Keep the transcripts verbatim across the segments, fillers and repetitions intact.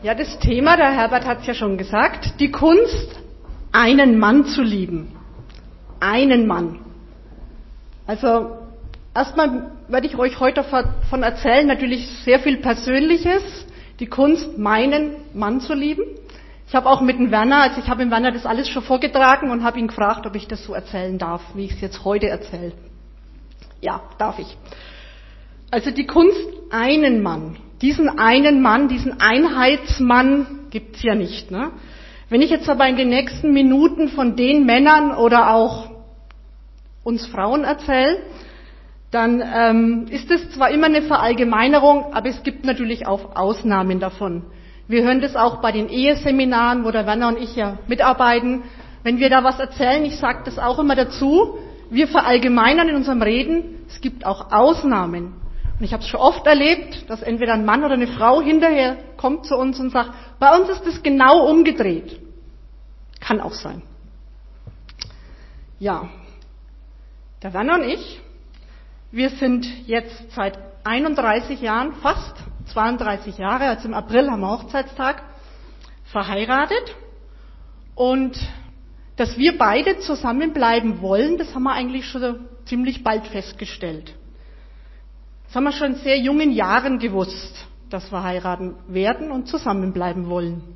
Ja, das Thema, der Herbert hat es ja schon gesagt, die Kunst, einen Mann zu lieben. Einen Mann. Also erstmal werde ich euch heute davon erzählen, natürlich sehr viel Persönliches, die Kunst, meinen Mann zu lieben. Ich habe auch mit dem Werner, also ich habe dem Werner das alles schon vorgetragen und habe ihn gefragt, ob ich das so erzählen darf, wie ich es jetzt heute erzähle. Ja, darf ich. Also die Kunst, einen Mann. Diesen einen Mann, diesen Einheitsmann gibt's ja nicht. Ne? Wenn ich jetzt aber in den nächsten Minuten von den Männern oder auch uns Frauen erzähle, dann ähm, ist es zwar immer eine Verallgemeinerung, aber es gibt natürlich auch Ausnahmen davon. Wir hören das auch bei den Eheseminaren, wo der Werner und ich ja mitarbeiten. Wenn wir da was erzählen, ich sage das auch immer dazu, wir verallgemeinern in unserem Reden, es gibt auch Ausnahmen. Und ich habe es schon oft erlebt, dass entweder ein Mann oder eine Frau hinterher kommt zu uns und sagt, bei uns ist es genau umgedreht. Kann auch sein. Ja, der Werner und ich, wir sind jetzt seit einunddreißig Jahren, fast zweiunddreißig Jahre, also im April haben wir Hochzeitstag, verheiratet. Und dass wir beide zusammenbleiben wollen, das haben wir eigentlich schon ziemlich bald festgestellt. Das haben wir schon in sehr jungen Jahren gewusst, dass wir heiraten werden und zusammenbleiben wollen.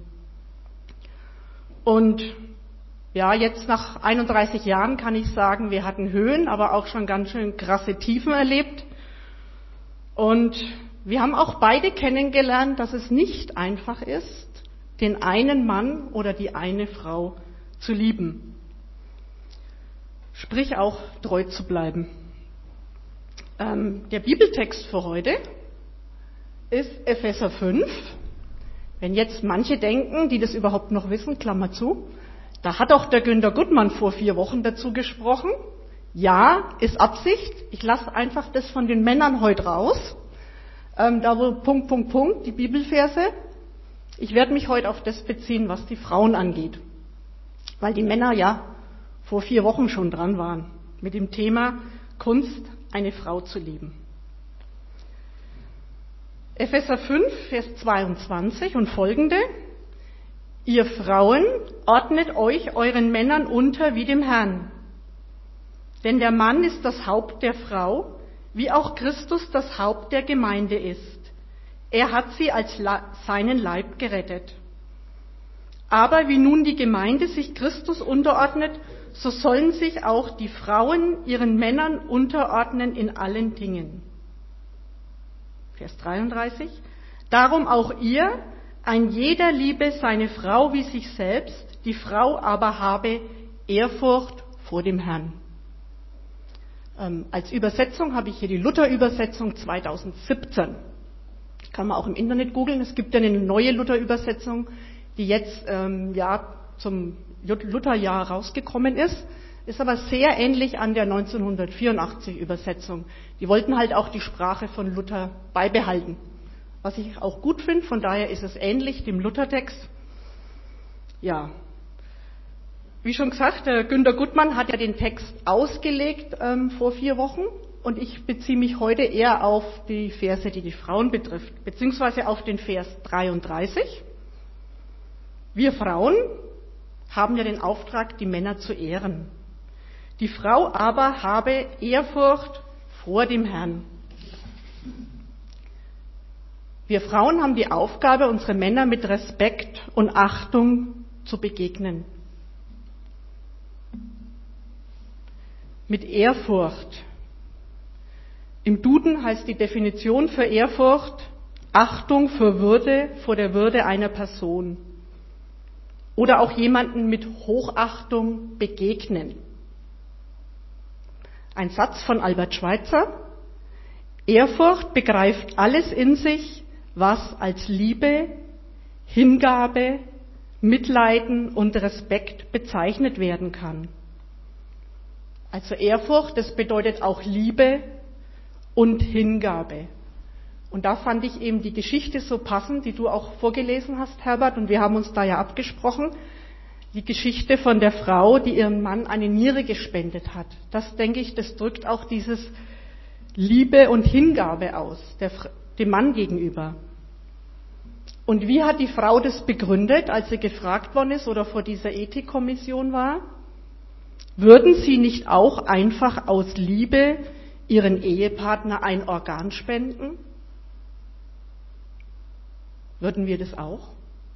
Und ja, jetzt nach einunddreißig Jahren kann ich sagen, wir hatten Höhen, aber auch schon ganz schön krasse Tiefen erlebt. Und wir haben auch beide kennengelernt, dass es nicht einfach ist, den einen Mann oder die eine Frau zu lieben. Sprich auch treu zu bleiben. Ähm, der Bibeltext für heute ist Epheser fünf. Wenn jetzt manche denken, die das überhaupt noch wissen, Klammer zu, da hat auch der Günter Gutmann vor vier Wochen dazu gesprochen. Ja, ist Absicht. Ich lasse einfach das von den Männern heute raus. Ähm, da wo Punkt, Punkt, Punkt, die Bibelverse. Ich werde mich heute auf das beziehen, was die Frauen angeht. Weil die Männer ja vor vier Wochen schon dran waren mit dem Thema Kunst, eine Frau zu lieben. Epheser fünf, Vers zweiundzwanzig und folgende. Ihr Frauen, ordnet euch euren Männern unter wie dem Herrn. Denn der Mann ist das Haupt der Frau, wie auch Christus das Haupt der Gemeinde ist. Er hat sie als seinen Leib gerettet. Aber wie nun die Gemeinde sich Christus unterordnet, so sollen sich auch die Frauen ihren Männern unterordnen in allen Dingen. Vers dreiunddreißig. Darum auch ihr, ein jeder liebe seine Frau wie sich selbst, die Frau aber habe Ehrfurcht vor dem Herrn. Ähm, als Übersetzung habe ich hier die Luther-Übersetzung zweitausendsiebzehn. Kann man auch im Internet googeln. Es gibt ja eine neue Luther-Übersetzung, die jetzt ähm, ja, zum Lutherjahr rausgekommen ist, ist aber sehr ähnlich an der neunzehnhundertvierundachtzig Übersetzung. Die wollten halt auch die Sprache von Luther beibehalten. Was ich auch gut finde, von daher ist es ähnlich dem Luthertext. Ja, wie schon gesagt, der Günter Gutmann hat ja den Text ausgelegt ähm, vor vier Wochen und ich beziehe mich heute eher auf die Verse, die die Frauen betrifft, beziehungsweise auf den Vers dreiunddreißig. Wir Frauen haben ja den Auftrag, die Männer zu ehren. Die Frau aber habe Ehrfurcht vor dem Herrn. Wir Frauen haben die Aufgabe, unsere Männer mit Respekt und Achtung zu begegnen. Mit Ehrfurcht. Im Duden heißt die Definition für Ehrfurcht Achtung für Würde vor der Würde einer Person. Oder auch jemanden mit Hochachtung begegnen. Ein Satz von Albert Schweitzer. Ehrfurcht begreift alles in sich, was als Liebe, Hingabe, Mitleiden und Respekt bezeichnet werden kann. Also Ehrfurcht, das bedeutet auch Liebe und Hingabe. Und da fand ich eben die Geschichte so passend, die du auch vorgelesen hast, Herbert, und wir haben uns da ja abgesprochen, die Geschichte von der Frau, die ihrem Mann eine Niere gespendet hat. Das, denke ich, das drückt auch dieses Liebe und Hingabe aus, der, dem Mann gegenüber. Und wie hat die Frau das begründet, als sie gefragt worden ist oder vor dieser Ethikkommission war? Würden Sie nicht auch einfach aus Liebe Ihren Ehepartner ein Organ spenden? Würden wir das auch?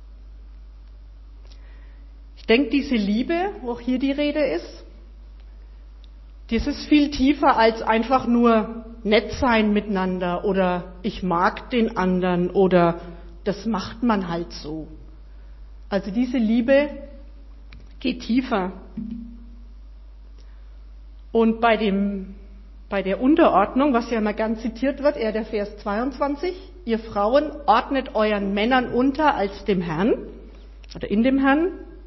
Ich denke, diese Liebe, wo auch hier die Rede ist, das ist viel tiefer als einfach nur nett sein miteinander oder ich mag den anderen oder das macht man halt so. Also diese Liebe geht tiefer. Und bei dem, bei der Unterordnung, was ja immer gern zitiert wird, eher der Vers zweiundzwanzig, ihr Frauen ordnet euren Männern unter als dem Herrn oder in dem Herrn.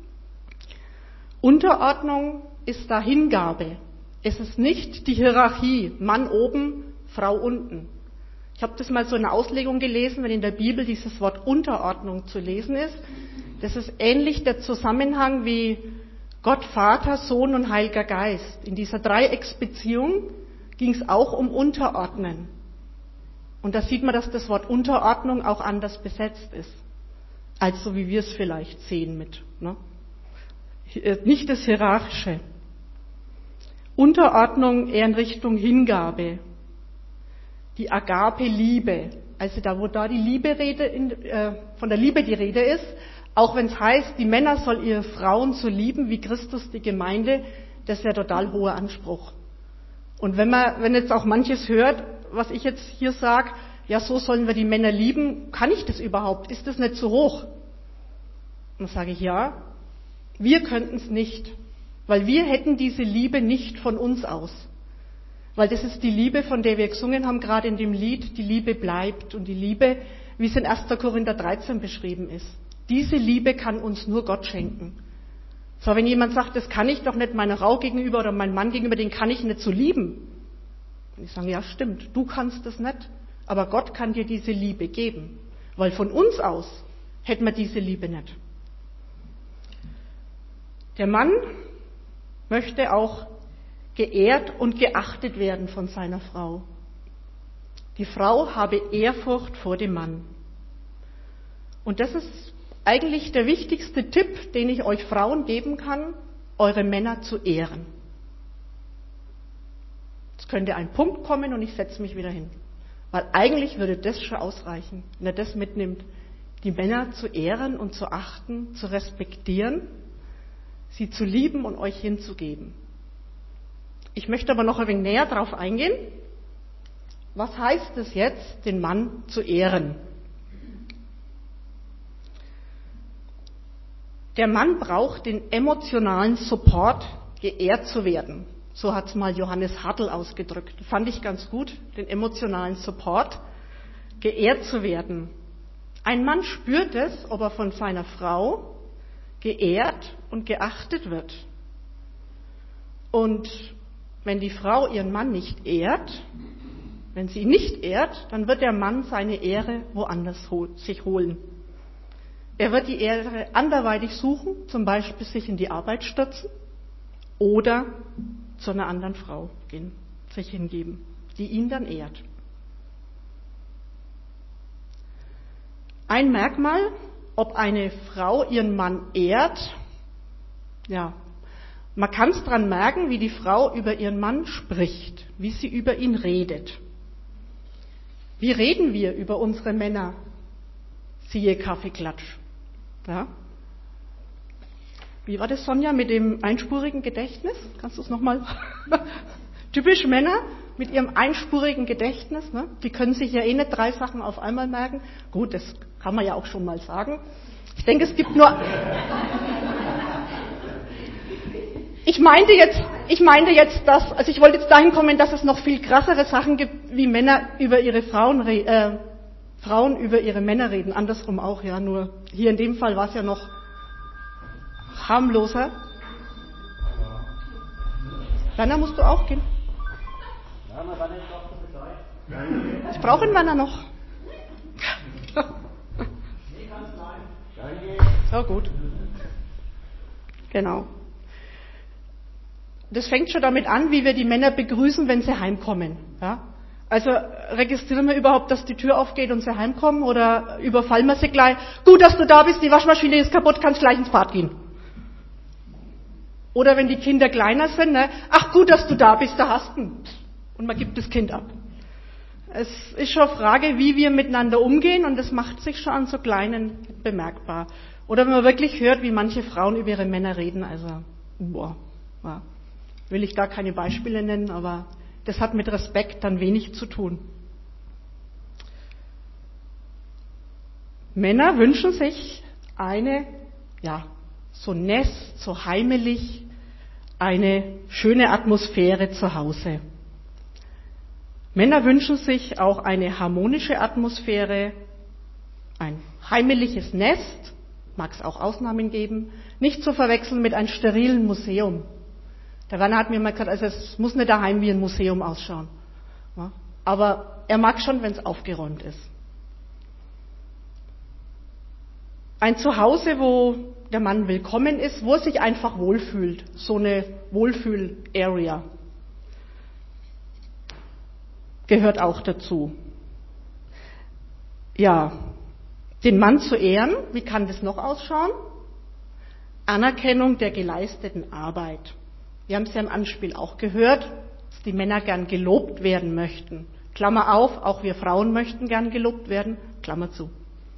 Unterordnung ist da Hingabe. Es ist nicht die Hierarchie, Mann oben, Frau unten. Ich habe das mal so in einer Auslegung gelesen, wenn in der Bibel dieses Wort Unterordnung zu lesen ist. Das ist ähnlich der Zusammenhang wie Gott, Vater, Sohn und Heiliger Geist. In dieser Dreiecksbeziehung ging es auch um Unterordnen. Und da sieht man, dass das Wort Unterordnung auch anders besetzt ist, als so wie wir es vielleicht sehen mit. Ne? Nicht das Hierarchische. Unterordnung eher in Richtung Hingabe. Die Agape-Liebe, also da, wo da die Liebe Rede in, äh, von der Liebe die Rede ist, auch wenn es heißt, die Männer sollen ihre Frauen so lieben wie Christus die Gemeinde, das ist ja total hoher Anspruch. Und wenn man, wenn jetzt auch manches hört, was ich jetzt hier sage, ja, so sollen wir die Männer lieben, kann ich das überhaupt? Ist das nicht zu hoch? Und dann sage ich, ja, wir könnten es nicht, weil wir hätten diese Liebe nicht von uns aus. Weil das ist die Liebe, von der wir gesungen haben, gerade in dem Lied, die Liebe bleibt und die Liebe, wie es in erster Korinther dreizehn beschrieben ist. Diese Liebe kann uns nur Gott schenken. So, wenn jemand sagt, das kann ich doch nicht meiner Frau gegenüber oder meinem Mann gegenüber, den kann ich nicht so lieben. Und ich sage, ja stimmt, du kannst das nicht, aber Gott kann dir diese Liebe geben. Weil von uns aus hätten wir diese Liebe nicht. Der Mann möchte auch geehrt und geachtet werden von seiner Frau. Die Frau habe Ehrfurcht vor dem Mann. Und das ist eigentlich der wichtigste Tipp, den ich euch Frauen geben kann, eure Männer zu ehren. Es könnte ein Punkt kommen und ich setze mich wieder hin. Weil eigentlich würde das schon ausreichen, wenn er das mitnimmt, die Männer zu ehren und zu achten, zu respektieren, sie zu lieben und euch hinzugeben. Ich möchte aber noch ein wenig näher darauf eingehen. Was heißt es jetzt, den Mann zu ehren? Der Mann braucht den emotionalen Support, geehrt zu werden. So hat es mal Johannes Hartl ausgedrückt. Fand ich ganz gut, den emotionalen Support, geehrt zu werden. Ein Mann spürt es, ob er von seiner Frau geehrt und geachtet wird. Und wenn die Frau ihren Mann nicht ehrt, wenn sie ihn nicht ehrt, dann wird der Mann seine Ehre woanders sich holen. Er wird die Ehre anderweitig suchen, zum Beispiel sich in die Arbeit stürzen oder zu einer anderen Frau gehen, sich hingeben, die ihn dann ehrt. Ein Merkmal, ob eine Frau ihren Mann ehrt, ja, man kann es daran merken, wie die Frau über ihren Mann spricht, wie sie über ihn redet. Wie reden wir über unsere Männer? Siehe Kaffeeklatsch. Ja? Wie war das, Sonja, mit dem einspurigen Gedächtnis? Kannst du es nochmal? Typisch Männer mit ihrem einspurigen Gedächtnis. Ne? Die können sich ja eh nicht drei Sachen auf einmal merken. Gut, das kann man ja auch schon mal sagen. Ich denke, es gibt nur... Ich meinte jetzt, ich meinte jetzt, dass, also ich wollte jetzt dahin kommen, dass es noch viel krassere Sachen gibt, wie Männer über ihre Frauen, äh, Frauen über ihre Männer reden. Andersrum auch, ja. Nur hier in dem Fall war es ja noch harmloser. Werner, musst du auch gehen? Ich brauche einen Werner noch. So gut. Genau. Das fängt schon damit an, wie wir die Männer begrüßen, wenn sie heimkommen. Ja? Also registrieren wir überhaupt, dass die Tür aufgeht und sie heimkommen oder überfallen wir sie gleich? Gut, dass du da bist, die Waschmaschine ist kaputt, kannst gleich ins Bad gehen. Oder wenn die Kinder kleiner sind, ne? Ach gut, dass du da bist, da hast du ihn. Und man gibt das Kind ab. Es ist schon eine Frage, wie wir miteinander umgehen und das macht sich schon an so Kleinen bemerkbar. Oder wenn man wirklich hört, wie manche Frauen über ihre Männer reden, also, boah, ja. Will ich gar keine Beispiele nennen, aber das hat mit Respekt dann wenig zu tun. Männer wünschen sich eine, ja, so Nest, so heimelig, eine schöne Atmosphäre zu Hause. Männer wünschen sich auch eine harmonische Atmosphäre, ein heimeliges Nest, mag es auch Ausnahmen geben, nicht zu verwechseln mit einem sterilen Museum. Der Werner hat mir mal gesagt, also es muss nicht daheim wie ein Museum ausschauen. Ja, aber er mag schon, wenn es aufgeräumt ist. Ein Zuhause, wo der Mann willkommen ist, wo er sich einfach wohlfühlt. So eine Wohlfühl-Area gehört auch dazu. Ja, den Mann zu ehren, wie kann das noch ausschauen? Anerkennung der geleisteten Arbeit. Wir haben es ja im Anspiel auch gehört, dass die Männer gern gelobt werden möchten. Klammer auf, auch wir Frauen möchten gern gelobt werden, Klammer zu.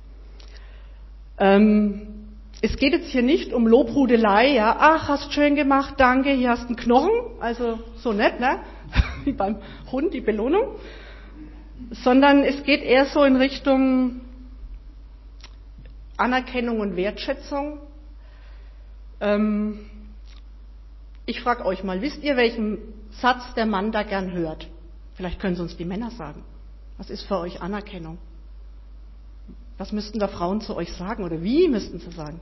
Ähm, es geht jetzt hier nicht um Lobhudelei, ja, ach, hast schön gemacht, danke, hier hast einen Knochen, also so nett, ne? Wie beim Hund, die Belohnung. Sondern es geht eher so in Richtung Anerkennung und Wertschätzung. Ähm, ich frage euch mal, wisst ihr, welchen Satz der Mann da gern hört? Vielleicht können es uns die Männer sagen. Was ist für euch Anerkennung? Was müssten da Frauen zu euch sagen oder wie müssten sie sagen?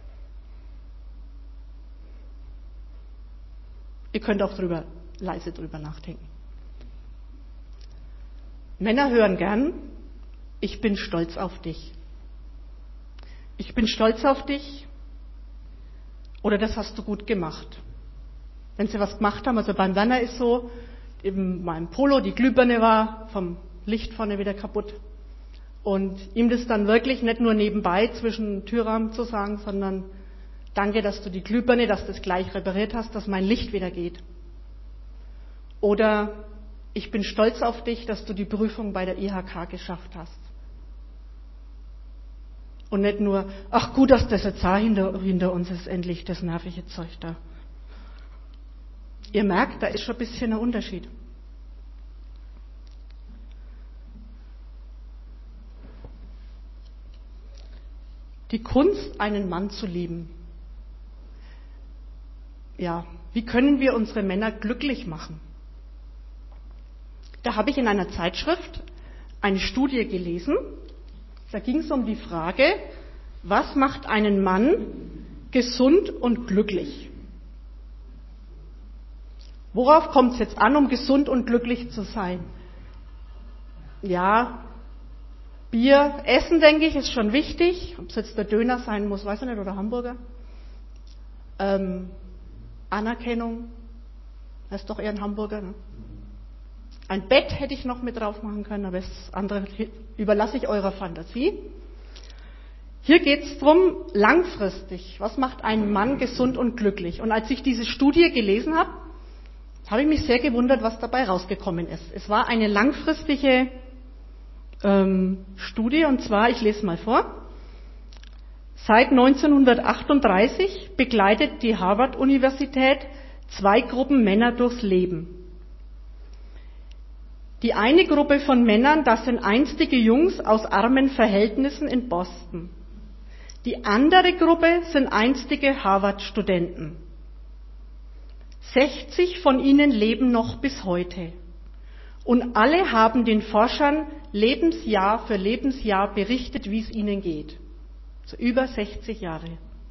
Ihr könnt auch drüber, leise drüber nachdenken. Männer hören gern, ich bin stolz auf dich. Ich bin stolz auf dich oder das hast du gut gemacht. Wenn sie was gemacht haben, also beim Werner ist so, eben mein Polo, die Glühbirne war vom Licht vorne wieder kaputt. Und ihm das dann wirklich nicht nur nebenbei zwischen Türrahmen zu sagen, sondern danke, dass du die Glühbirne, dass du das gleich repariert hast, dass mein Licht wieder geht. Oder ich bin stolz auf dich, dass du die Prüfung bei der I H K geschafft hast. Und nicht nur, ach gut, dass das jetzt auch hinter, hinter uns ist, endlich das nervige Zeug da. Ihr merkt, da ist schon ein bisschen ein Unterschied. Die Kunst, einen Mann zu lieben. Ja, wie können wir unsere Männer glücklich machen? Da habe ich in einer Zeitschrift eine Studie gelesen. Da ging es um die Frage, was macht einen Mann gesund und glücklich? Worauf kommt es jetzt an, um gesund und glücklich zu sein? Ja, Bier, Essen, denke ich, ist schon wichtig. Ob es jetzt der Döner sein muss, weiß ich nicht, oder Hamburger. Ähm, Anerkennung, das ist doch eher ein Hamburger. Ne? Ein Bett hätte ich noch mit drauf machen können, aber das andere überlasse ich eurer Fantasie. Hier geht es darum, langfristig, was macht einen Mann gesund und glücklich? Und als ich diese Studie gelesen habe, habe ich mich sehr gewundert, was dabei rausgekommen ist. Es war eine langfristige ähm, Studie, und zwar, ich lese mal vor, seit neunzehnhundertachtunddreißig begleitet die Harvard-Universität zwei Gruppen Männer durchs Leben. Die eine Gruppe von Männern, das sind einstige Jungs aus armen Verhältnissen in Boston. Die andere Gruppe sind einstige Harvard-Studenten. sechzig von ihnen leben noch bis heute. Und alle haben den Forschern Lebensjahr für Lebensjahr berichtet, wie es ihnen geht. So über sechzig Jahre.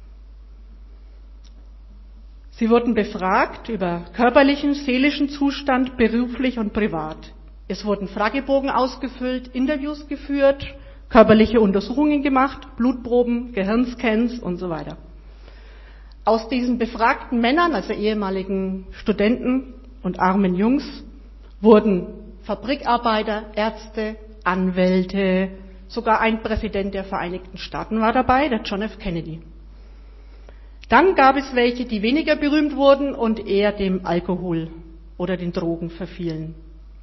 Sie wurden befragt über körperlichen, seelischen Zustand, beruflich und privat. Es wurden Fragebogen ausgefüllt, Interviews geführt, körperliche Untersuchungen gemacht, Blutproben, Gehirnscans und so weiter. Aus diesen befragten Männern, also ehemaligen Studenten und armen Jungs, wurden Fabrikarbeiter, Ärzte, Anwälte, sogar ein Präsident der Vereinigten Staaten war dabei, der John F. Kennedy. Dann gab es welche, die weniger berühmt wurden und eher dem Alkohol oder den Drogen verfielen.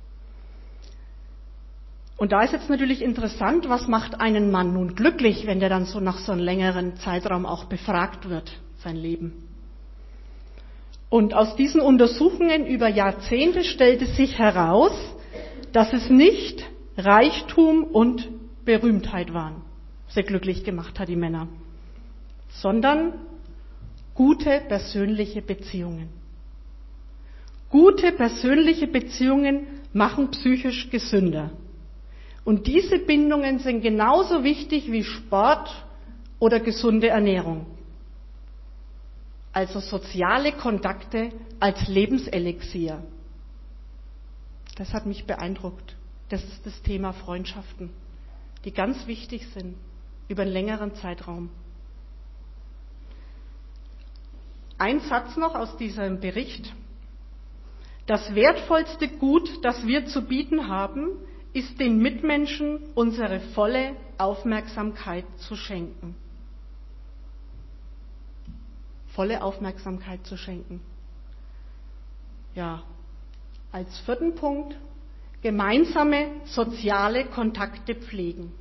Und da ist jetzt natürlich interessant, was macht einen Mann nun glücklich, wenn der dann so nach so einem längeren Zeitraum auch befragt wird, sein Leben. Und aus diesen Untersuchungen über Jahrzehnte stellte sich heraus, dass es nicht Reichtum und Berühmtheit waren, was er glücklich gemacht hat, die Männer, sondern gute persönliche Beziehungen. Gute persönliche Beziehungen machen psychisch gesünder. Und diese Bindungen sind genauso wichtig wie Sport oder gesunde Ernährung. Also soziale Kontakte als Lebenselixier. Das hat mich beeindruckt. Das ist das Thema Freundschaften, die ganz wichtig sind über einen längeren Zeitraum. Ein Satz noch aus diesem Bericht. Das wertvollste Gut, das wir zu bieten haben, ist den Mitmenschen unsere volle Aufmerksamkeit zu schenken. Volle Aufmerksamkeit zu schenken. Ja, als vierten Punkt, gemeinsame soziale Kontakte pflegen.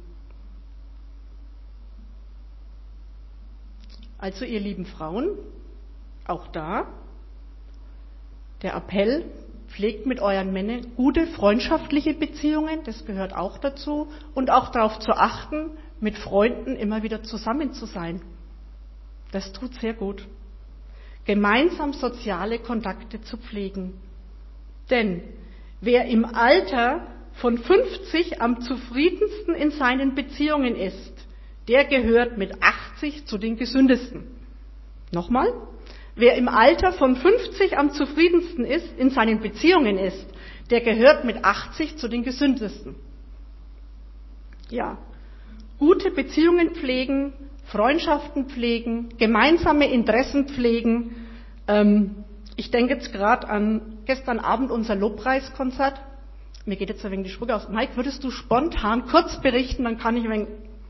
Also ihr lieben Frauen, auch da, der Appell, pflegt mit euren Männern gute freundschaftliche Beziehungen, das gehört auch dazu, und auch darauf zu achten, mit Freunden immer wieder zusammen zu sein. Das tut sehr gut. Gemeinsam soziale Kontakte zu pflegen. Denn wer im Alter von fünfzig am zufriedensten in seinen Beziehungen ist, der gehört mit achtzig zu den gesündesten. Nochmal? Wer im Alter von fünfzig am zufriedensten ist, in seinen Beziehungen ist, der gehört mit achtzig zu den gesündesten. Ja, gute Beziehungen pflegen, Freundschaften pflegen, gemeinsame Interessen pflegen. Ähm, ich denke jetzt gerade an gestern Abend unser Lobpreiskonzert. Mir geht jetzt ein wenig die Spucke aus. Mike, würdest du spontan kurz berichten, dann kann ich ein wenig...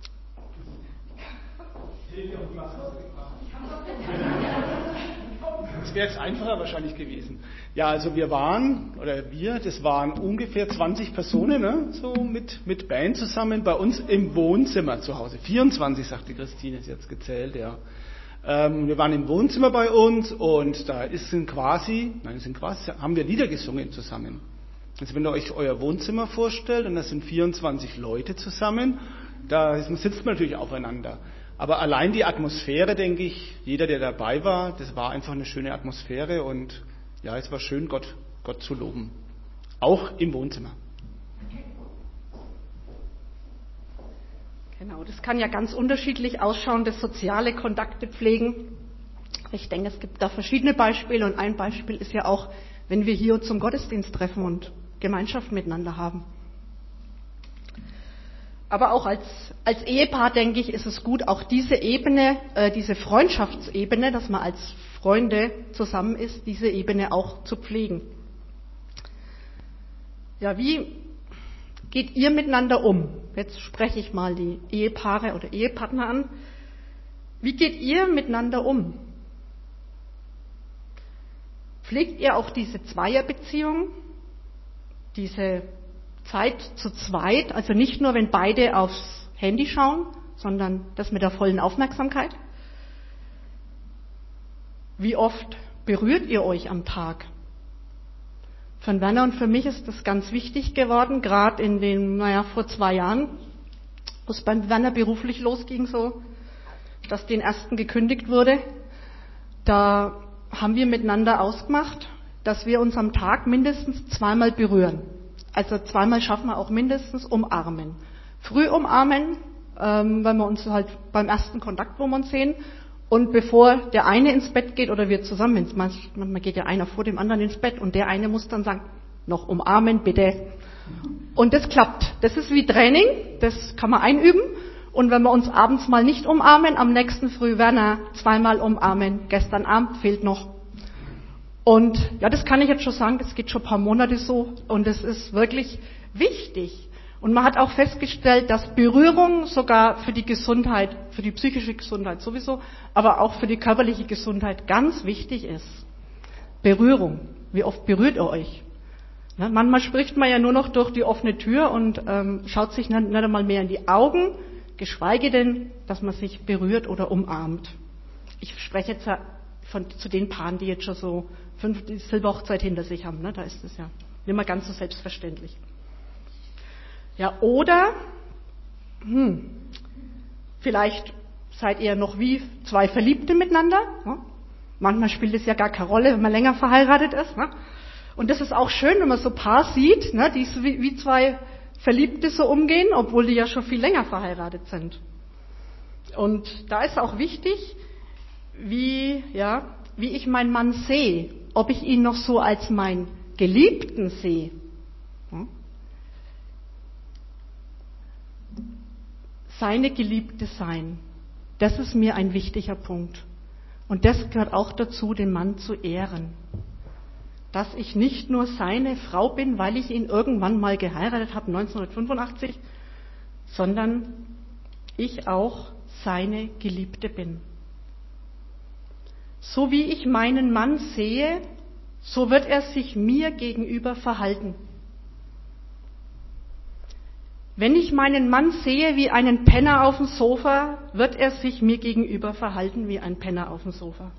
Das wäre jetzt einfacher wahrscheinlich gewesen. Ja, also wir waren, oder wir, das waren ungefähr zwanzig Personen, ne, so mit, mit Band zusammen bei uns im Wohnzimmer zu Hause. vierundzwanzig, sagte Christine, ist jetzt gezählt, ja. Ähm, wir waren im Wohnzimmer bei uns und da ist, sind quasi, nein, sind quasi, haben wir Lieder gesungen zusammen. Also wenn ihr euch euer Wohnzimmer vorstellt und da sind vierundzwanzig Leute zusammen, da sitzt man natürlich aufeinander. Aber allein die Atmosphäre, denke ich, jeder, der dabei war, das war einfach eine schöne Atmosphäre und ja, es war schön, Gott, Gott zu loben. Auch im Wohnzimmer. Genau, das kann ja ganz unterschiedlich ausschauen, das soziale Kontakte pflegen. Ich denke, es gibt da verschiedene Beispiele und ein Beispiel ist ja auch, wenn wir hier uns zum Gottesdienst treffen und Gemeinschaft miteinander haben. Aber auch als, als Ehepaar, denke ich, ist es gut, auch diese Ebene, äh, diese Freundschaftsebene, dass man als Freunde zusammen ist, diese Ebene auch zu pflegen. Ja, wie geht ihr miteinander um? Jetzt spreche ich mal die Ehepaare oder Ehepartner an. Wie geht ihr miteinander um? Pflegt ihr auch diese Zweierbeziehung, diese Zeit zu zweit, also nicht nur, wenn beide aufs Handy schauen, sondern das mit der vollen Aufmerksamkeit? Wie oft berührt ihr euch am Tag? Für Werner und für mich ist das ganz wichtig geworden, gerade in den, naja, vor zwei Jahren, wo es beim Werner beruflich losging, so, dass den ersten gekündigt wurde. Da haben wir miteinander ausgemacht, dass wir uns am Tag mindestens zweimal berühren. Also zweimal schaffen wir auch mindestens umarmen. Früh umarmen, ähm, weil wir uns halt beim ersten Kontakt, wo wir uns sehen, und bevor der eine ins Bett geht oder wir zusammen, manchmal geht ja einer vor dem anderen ins Bett und der eine muss dann sagen, noch umarmen bitte. Und das klappt. Das ist wie Training, das kann man einüben. Und wenn wir uns abends mal nicht umarmen, am nächsten Früh Werner zweimal umarmen, gestern Abend fehlt noch. Und ja, das kann ich jetzt schon sagen, das geht schon ein paar Monate so und es ist wirklich wichtig. Und man hat auch festgestellt, dass Berührung sogar für die Gesundheit, für die psychische Gesundheit sowieso, aber auch für die körperliche Gesundheit ganz wichtig ist. Berührung. Wie oft berührt ihr euch? Ne? Manchmal spricht man ja nur noch durch die offene Tür und ähm, schaut sich nicht, nicht einmal mehr in die Augen, geschweige denn, dass man sich berührt oder umarmt. Ich spreche jetzt von, zu den Paaren, die jetzt schon so fünf die Silberhochzeit hinter sich haben. Ne? Da ist es ja nicht mehr ganz so selbstverständlich. Ja, oder hm, vielleicht seid ihr noch wie zwei Verliebte miteinander. Ne? Manchmal spielt es ja gar keine Rolle, wenn man länger verheiratet ist. Ne? Und das ist auch schön, wenn man so Paar sieht, ne, die so wie, wie zwei Verliebte so umgehen, obwohl die ja schon viel länger verheiratet sind. Und da ist auch wichtig, wie, ja, wie ich meinen Mann sehe, ob ich ihn noch so als meinen Geliebten sehe. Hm? Seine Geliebte sein, das ist mir ein wichtiger Punkt. Und das gehört auch dazu, den Mann zu ehren. Dass ich nicht nur seine Frau bin, weil ich ihn irgendwann mal geheiratet habe, neunzehnhundertfünfundachtzig, sondern ich auch seine Geliebte bin. So wie ich meinen Mann sehe, so wird er sich mir gegenüber verhalten. Wenn ich meinen Mann sehe wie einen Penner auf dem Sofa, wird er sich mir gegenüber verhalten wie ein Penner auf dem Sofa.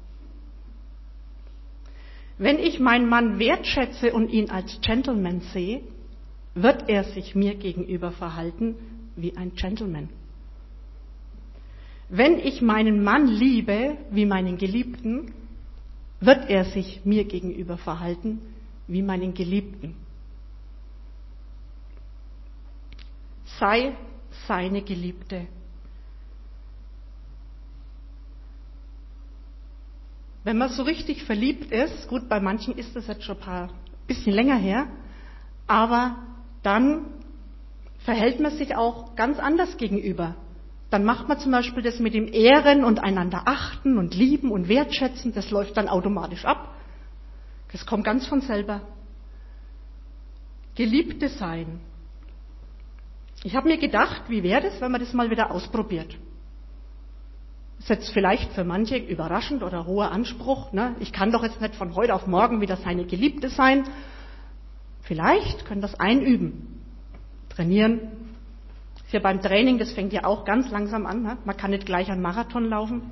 Wenn ich meinen Mann wertschätze und ihn als Gentleman sehe, wird er sich mir gegenüber verhalten wie ein Gentleman. Wenn ich meinen Mann liebe wie meinen Geliebten, wird er sich mir gegenüber verhalten wie meinen Geliebten. Sei seine Geliebte. Wenn man so richtig verliebt ist, gut, bei manchen ist das jetzt schon ein paar, bisschen länger her, aber dann verhält man sich auch ganz anders gegenüber. Dann macht man zum Beispiel das mit dem Ehren und einander achten und lieben und wertschätzen, das läuft dann automatisch ab. Das kommt ganz von selber. Geliebte sein. Ich habe mir gedacht, wie wäre das, wenn man das mal wieder ausprobiert? Das ist jetzt vielleicht für manche überraschend oder hoher Anspruch. Ne? Ich kann doch jetzt nicht von heute auf morgen wieder seine Geliebte sein. Vielleicht können das einüben, trainieren. Hier beim Training, das fängt ja auch ganz langsam an. Ne? Man kann nicht gleich einen Marathon laufen.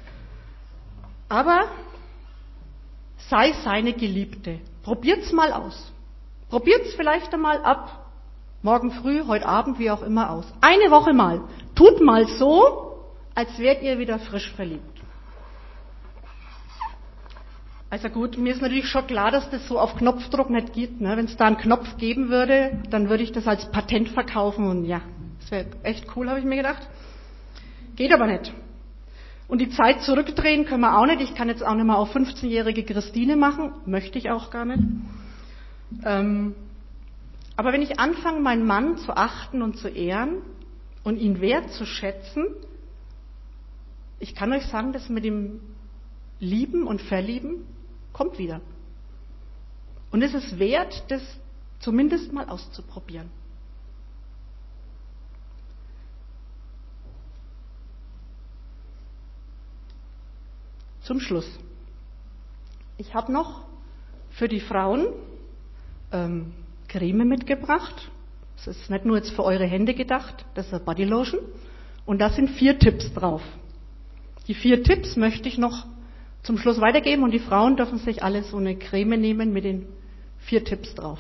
Aber sei seine Geliebte. Probiert's mal aus. Probiert's vielleicht einmal ab. Morgen früh, heute Abend, wie auch immer aus. Eine Woche mal. Tut mal so, als wärt ihr wieder frisch verliebt. Also gut, mir ist natürlich schon klar, dass das so auf Knopfdruck nicht geht. Ne? Wenn es da einen Knopf geben würde, dann würde ich das als Patent verkaufen und ja, das wäre echt cool, habe ich mir gedacht. Geht aber nicht. Und die Zeit zurückdrehen können wir auch nicht. Ich kann jetzt auch nicht mal auf fünfzehnjährige Christine machen. Möchte ich auch gar nicht. Ähm, aber wenn ich anfange, meinen Mann zu achten und zu ehren und ihn wertzuschätzen, ich kann euch sagen, das mit dem Lieben und Verlieben kommt wieder. Und es ist wert, das zumindest mal auszuprobieren. Zum Schluss. Ich habe noch für die Frauen ähm, Creme mitgebracht. Das ist nicht nur jetzt für eure Hände gedacht, das ist eine Bodylotion. Und da sind vier Tipps drauf. Die vier Tipps möchte ich noch zum Schluss weitergeben und die Frauen dürfen sich alle so eine Creme nehmen mit den vier Tipps drauf.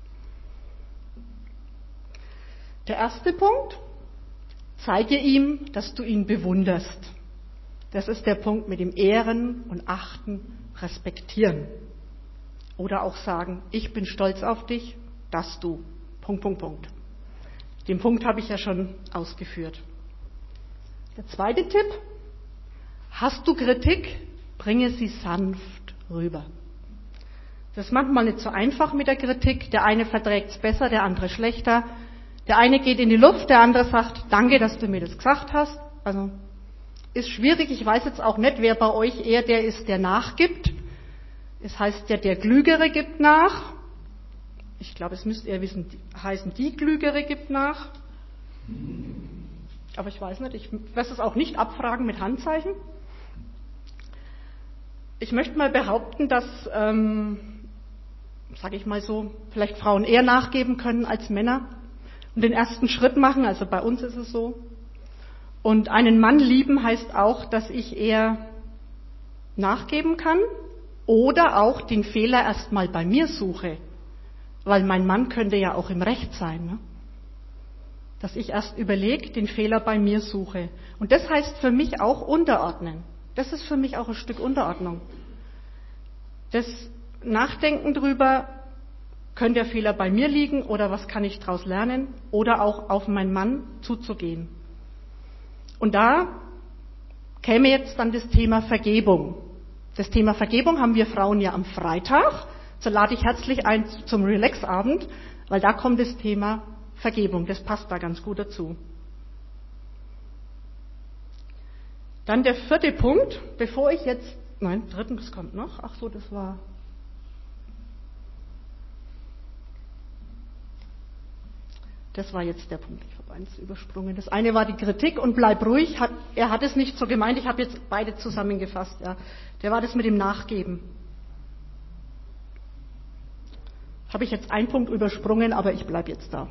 Der erste Punkt, zeige ihm, dass du ihn bewunderst. Das ist der Punkt mit dem Ehren und Achten, Respektieren. Oder auch sagen, ich bin stolz auf dich, dass du, Punkt, Punkt, Punkt. Den Punkt habe ich ja schon ausgeführt. Der zweite Tipp, hast du Kritik, bringe sie sanft rüber. Das ist manchmal nicht so einfach mit der Kritik. Der eine verträgt es besser, der andere schlechter. Der eine geht in die Luft, der andere sagt, danke, dass du mir das gesagt hast. Also ist schwierig. Ich weiß jetzt auch nicht, wer bei euch eher der ist, der nachgibt. Es heißt ja, der Klügere gibt nach. Ich glaube, es müsste eher wissen, heißen, die Klügere gibt nach. Aber ich weiß nicht, ich werde es auch nicht abfragen mit Handzeichen. Ich möchte mal behaupten, dass, ähm, sage ich mal so, vielleicht Frauen eher nachgeben können als Männer und den ersten Schritt machen, also bei uns ist es so. Und einen Mann lieben heißt auch, dass ich eher nachgeben kann oder auch den Fehler erstmal bei mir suche, weil mein Mann könnte ja auch im Recht sein, ne? Dass ich erst überlege, den Fehler bei mir suche. Und das heißt für mich auch unterordnen. Das ist für mich auch ein Stück Unterordnung. Das Nachdenken drüber, könnte der Fehler bei mir liegen oder was kann ich daraus lernen oder auch auf meinen Mann zuzugehen. Und da käme jetzt dann das Thema Vergebung. Das Thema Vergebung haben wir Frauen ja am Freitag. So lade ich herzlich ein zum Relax-Abend, weil da kommt das Thema Vergebung. Das passt da ganz gut dazu. Dann der vierte Punkt, bevor ich jetzt, nein, dritten, das kommt noch. Ach so, das war. Das war jetzt der Punkt, ich habe eins übersprungen. Das eine war die Kritik und bleib ruhig. Hat, er hat es nicht so gemeint, ich habe jetzt beide zusammengefasst. Ja. Der war das mit dem Nachgeben. Habe ich jetzt einen Punkt übersprungen, aber ich bleibe jetzt da.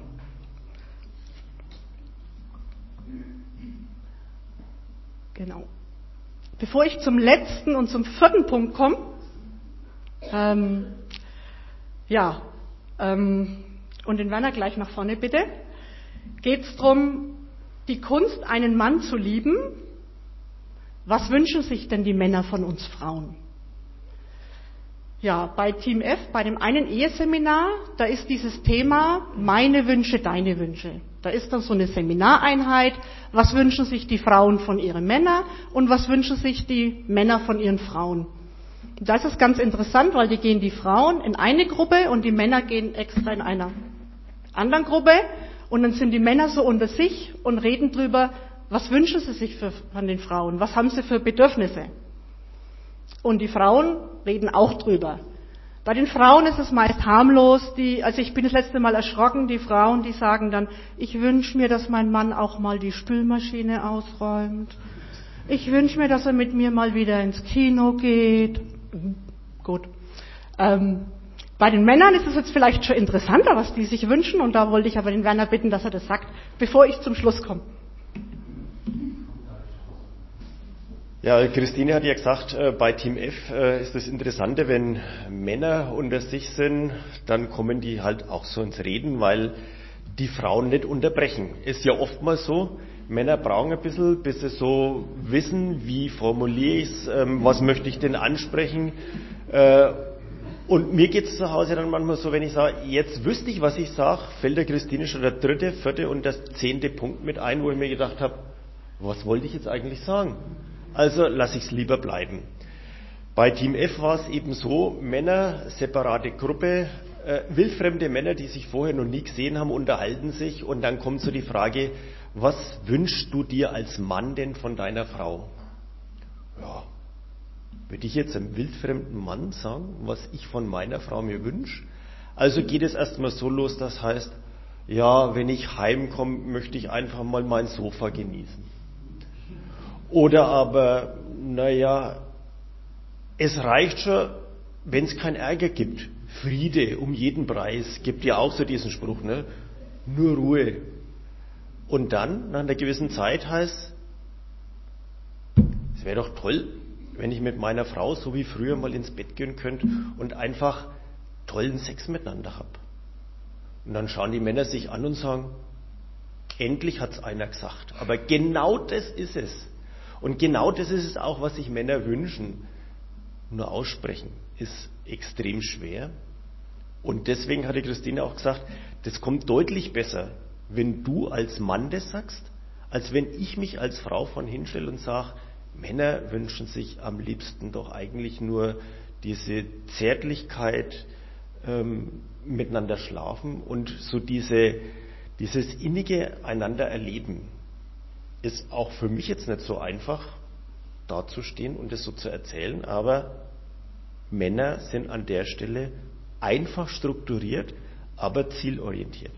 Genau. Bevor ich zum letzten und zum vierten Punkt komme, ähm, ja, ähm, und den Werner gleich nach vorne bitte, geht es darum, die Kunst, einen Mann zu lieben. Was wünschen sich denn die Männer von uns Frauen? Ja, bei Team F, bei dem einen Eheseminar, da ist dieses Thema meine Wünsche, deine Wünsche. Da ist dann so eine Seminareinheit, was wünschen sich die Frauen von ihren Männern und was wünschen sich die Männer von ihren Frauen. Und da ist es ganz interessant, weil die gehen die Frauen in eine Gruppe und die Männer gehen extra in einer anderen Gruppe und dann sind die Männer so unter sich und reden drüber, was wünschen sie sich für, von den Frauen, was haben sie für Bedürfnisse. Und die Frauen reden auch drüber. Bei den Frauen ist es meist harmlos. Die, also ich bin das letzte Mal erschrocken, die Frauen, die sagen dann, ich wünsche mir, dass mein Mann auch mal die Spülmaschine ausräumt. Ich wünsche mir, dass er mit mir mal wieder ins Kino geht. Mhm, gut. Ähm, bei den Männern ist es jetzt vielleicht schon interessanter, was die sich wünschen. Und da wollte ich aber den Werner bitten, dass er das sagt, bevor ich zum Schluss komme. Ja, Christine hat ja gesagt, bei Team F ist das Interessante, wenn Männer unter sich sind, dann kommen die halt auch so ins Reden, weil die Frauen nicht unterbrechen. Ist ja oftmals so, Männer brauchen ein bisschen, bis sie so wissen, wie formuliere ich es, was möchte ich denn ansprechen. Und mir geht es zu Hause dann manchmal so, wenn ich sage, jetzt wüsste ich, was ich sage, fällt der Christine schon der dritte, vierte und der zehnte Punkt mit ein, wo ich mir gedacht habe, was wollte ich jetzt eigentlich sagen? Also lasse ich es lieber bleiben. Bei Team F war es eben so, Männer, separate Gruppe, äh, wildfremde Männer, die sich vorher noch nie gesehen haben, unterhalten sich und dann kommt so die Frage, was wünschst du dir als Mann denn von deiner Frau? Ja, würde ich jetzt einem wildfremden Mann sagen, was ich von meiner Frau mir wünsche? Also geht es erstmal so los, das heißt, ja, wenn ich heimkomme, möchte ich einfach mal mein Sofa genießen. Oder aber, naja, es reicht schon, wenn es keinen Ärger gibt. Friede um jeden Preis. Gibt ja auch so diesen Spruch, ne? Nur Ruhe. Und dann, nach einer gewissen Zeit heißt es wäre doch toll, wenn ich mit meiner Frau so wie früher mal ins Bett gehen könnte und einfach tollen Sex miteinander habe. Und dann schauen die Männer sich an und sagen, endlich hat's einer gesagt. Aber genau das ist es. Und genau das ist es auch, was sich Männer wünschen. Nur aussprechen ist extrem schwer. Und deswegen hatte Christine auch gesagt, das kommt deutlich besser, wenn du als Mann das sagst, als wenn ich mich als Frau von hinstelle und sage, Männer wünschen sich am liebsten doch eigentlich nur diese Zärtlichkeit, ähm, miteinander schlafen und so diese, dieses innige einander erleben. Ist auch für mich jetzt nicht so einfach, dazustehen und das so zu erzählen, aber Männer sind an der Stelle einfach strukturiert, aber zielorientiert.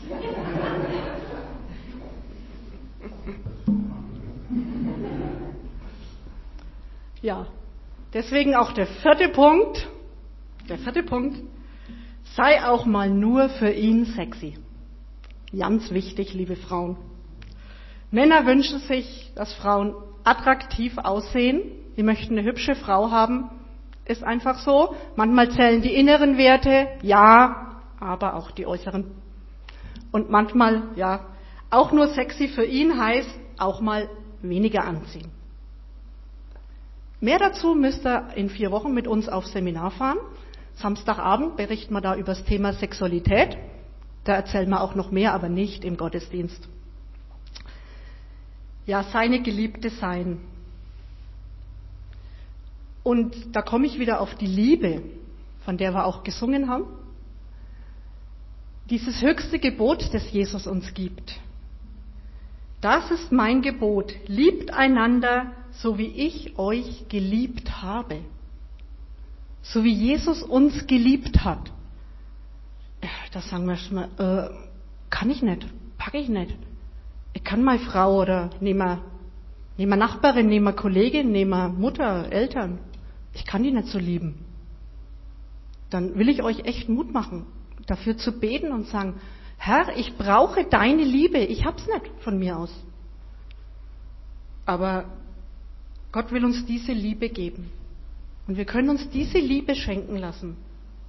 Ja, deswegen auch der vierte Punkt, der vierte Punkt, sei auch mal nur für ihn sexy. Ganz wichtig, liebe Frauen. Männer wünschen sich, dass Frauen attraktiv aussehen. Die möchten eine hübsche Frau haben. Ist einfach so. Manchmal zählen die inneren Werte, ja, aber auch die äußeren. Und manchmal, ja, auch nur sexy für ihn heißt auch mal weniger anziehen. Mehr dazu müsst ihr in vier Wochen mit uns auf Seminar fahren. Samstagabend berichten wir da über das Thema Sexualität. Da erzählen wir auch noch mehr, aber nicht im Gottesdienst. Ja, seine Geliebte sein. Und da komme ich wieder auf die Liebe, von der wir auch gesungen haben. Dieses höchste Gebot, das Jesus uns gibt. Das ist mein Gebot. Liebt einander, so wie ich euch geliebt habe. So wie Jesus uns geliebt hat. Ja, da sagen wir schon mal, äh, kann ich nicht, packe ich nicht. Ich kann meine Frau oder nehmen wir, nehmen wir Nachbarin, nehmen wir Kollegin, nehmen wir Mutter, Eltern. Ich kann die nicht so lieben. Dann will ich euch echt Mut machen, dafür zu beten und sagen, Herr, ich brauche deine Liebe, ich hab's nicht von mir aus. Aber Gott will uns diese Liebe geben. Und wir können uns diese Liebe schenken lassen.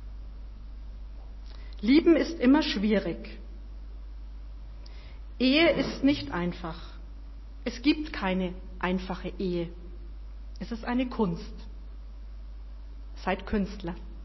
Lieben ist immer schwierig. Ehe ist nicht einfach. Es gibt keine einfache Ehe. Es ist eine Kunst. Seid Künstler.